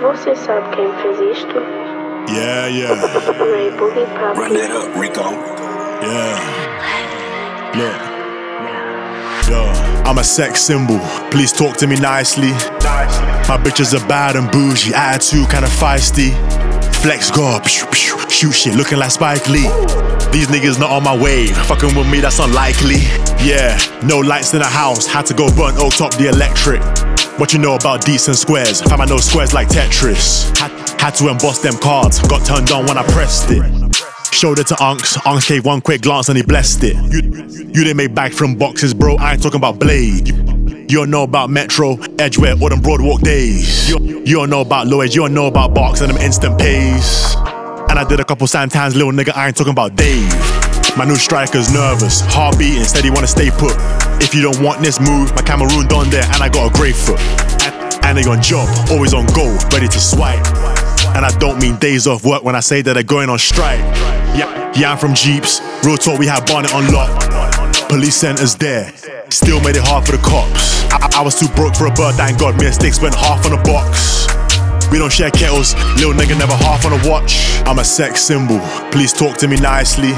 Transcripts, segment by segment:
Você sabe quem fez isto? Yeah. Ray Boogie Papi. Run that up, Rico. Yeah. Look. Yo, I'm a sex symbol. Please talk to me nicely. My bitches are bad and bougie, attitude kinda feisty. Flex God, shoot shit, looking like Spike Lee. These niggas not on my wave, fucking with me, that's unlikely. Yeah, no lights in the house, had to go burn oak top the electric. What you know about decent squares? Fam, I know squares like Tetris. Had to emboss them cards, got turned on when I pressed it. Showed it to Unks gave one quick glance and he blessed it. You didn't make back from boxes, bro, I ain't talking about Blade. You don't know about Metro, Edgeware, or them Broadwalk days. You don't know about Lloyd, you don't know about Box and them instant pays. And I did a couple Santans, little nigga, I ain't talking about Dave. My new striker's nervous, heart beating, said he wanna stay put. If you don't want this move, my Cameroon done there and I got a great foot. And they on job, always on go, ready to swipe. And I don't mean days off work when I say that they're going on strike. Yeah, I'm from Jeeps, real talk, we had Barnet on lock. Police centers there, still made it hard for the cops. I was too broke for a bird, thank God, me and Stick spent half on a box. We don't share kettles, little nigga never half on a watch. I'm a sex symbol, please talk to me nicely.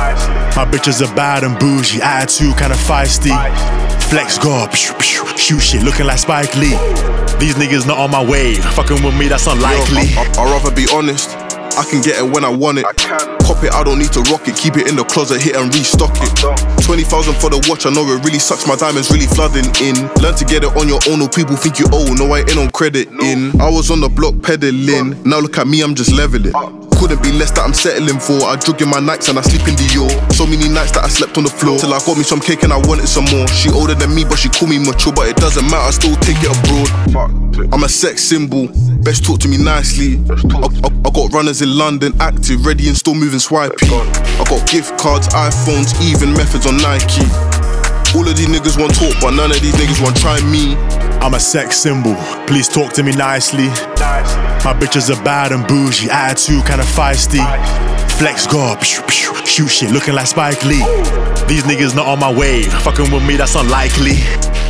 My bitches are bad and bougie, attitude kinda feisty. Flex God, shoot shit, looking like Spike Lee. These niggas not on my wave, fucking with me, that's unlikely. I'd rather be honest, I can get it when I want it. Cop it, I don't need to rock it, keep it in the closet, hit and restock it. 20,000 for the watch, I know it really sucks, my diamonds really flooding in. Learn to get it on your own, no people think you owe, no I ain't on credit in. I was on the block peddling, now look at me, I'm just leveling. Couldn't be less that I'm settling for, I drug in my nights and I sleep in Dior. So many nights that I slept on the floor, till I got me some cake and I wanted some more. She older than me but she call me mature, but it doesn't matter, I still take it abroad. I'm a sex symbol, best talk to me nicely. I got runners in London, active, ready and still moving swipey. I got gift cards, iPhones, even methods on Nike. All of these niggas want talk, but none of these niggas want try me. I'm a sex symbol, please talk to me nicely. My bitches are bad and bougie, attitude kinda feisty. Flex God, shoot shit, looking like Spike Lee. These niggas not on my wave, fucking with me, that's unlikely.